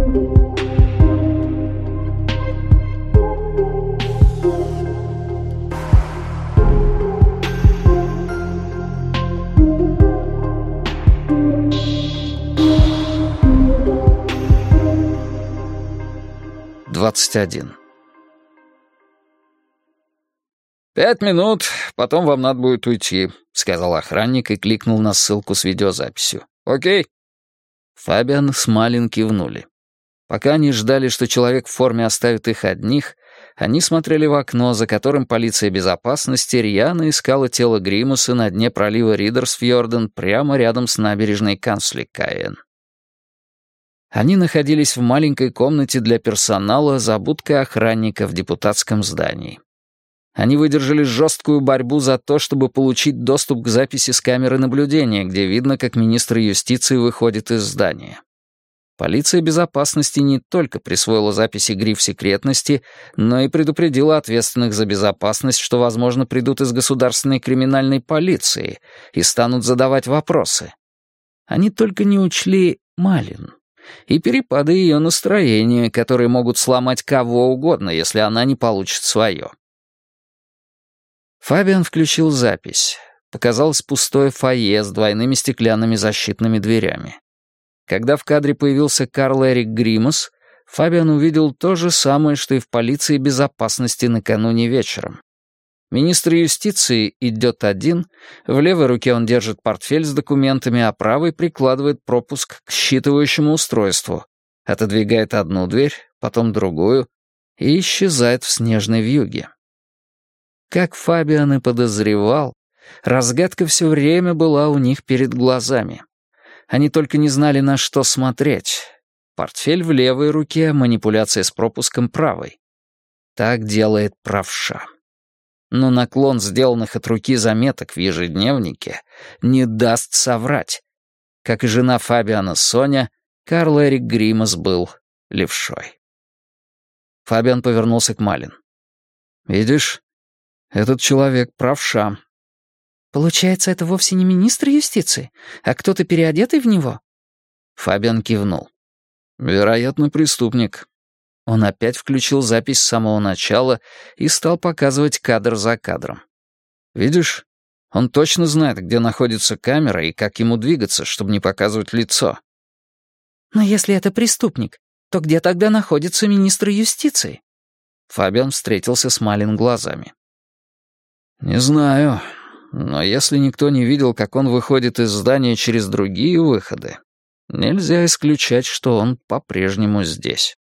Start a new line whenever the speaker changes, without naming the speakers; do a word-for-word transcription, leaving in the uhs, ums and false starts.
двадцать один. «Пять минут, потом вам надо будет уйти», — сказал охранник и кликнул на ссылку с видеозаписью. «Окей?» Фабиан с Малин кивнули. Пока они ждали, что человек в форме оставит их одних, они смотрели в окно, за которым полиция безопасности рьяно искала тело Гримуса на дне пролива Ридерсфьорден прямо рядом с набережной Кансликаен. Они находились в маленькой комнате для персонала за будкой охранника в депутатском здании. Они выдержали жесткую борьбу за то, чтобы получить доступ к записи с камеры наблюдения, где видно, как министр юстиции выходит из здания. Полиция безопасности не только присвоила записи гриф секретности, но и предупредила ответственных за безопасность, что, возможно, придут из государственной криминальной полиции и станут задавать вопросы. Они только не учли Малин и перепады ее настроения, которые могут сломать кого угодно, если она не получит свое. Фабиан включил запись. Показалось пустое фойе с двойными стеклянными защитными дверями. Когда в кадре появился Карл Эрик Гримус, Фабиан увидел то же самое, что и в полиции безопасности накануне вечером. Министр юстиции идет один, в левой руке он держит портфель с документами, а правой прикладывает пропуск к считывающему устройству, отодвигает одну дверь, потом другую и исчезает в снежной вьюге. Как Фабиан и подозревал, разгадка все время была у них перед глазами. Они только не знали, на что смотреть. Портфель в левой руке, манипуляция с пропуском правой. Так делает правша. Но наклон сделанных от руки заметок в ежедневнике не даст соврать. Как и жена Фабиана Соня, Карл Эрик Гримус был левшой. Фабиан повернулся к Малин. «Видишь, этот человек правша».
«Получается, это вовсе не министр юстиции, а кто-то переодетый в него?»
Фабиан кивнул. «Вероятно, преступник». Он опять включил запись с самого начала и стал показывать кадр за кадром. «Видишь, он точно знает, где находится камера и как ему двигаться, чтобы не показывать лицо».
«Но если это преступник, то где тогда находится министр юстиции?»
Фабиан встретился с Малин глазами. «Не знаю, но если никто не видел, как он выходит из здания через другие выходы, нельзя исключать, что он по-прежнему здесь».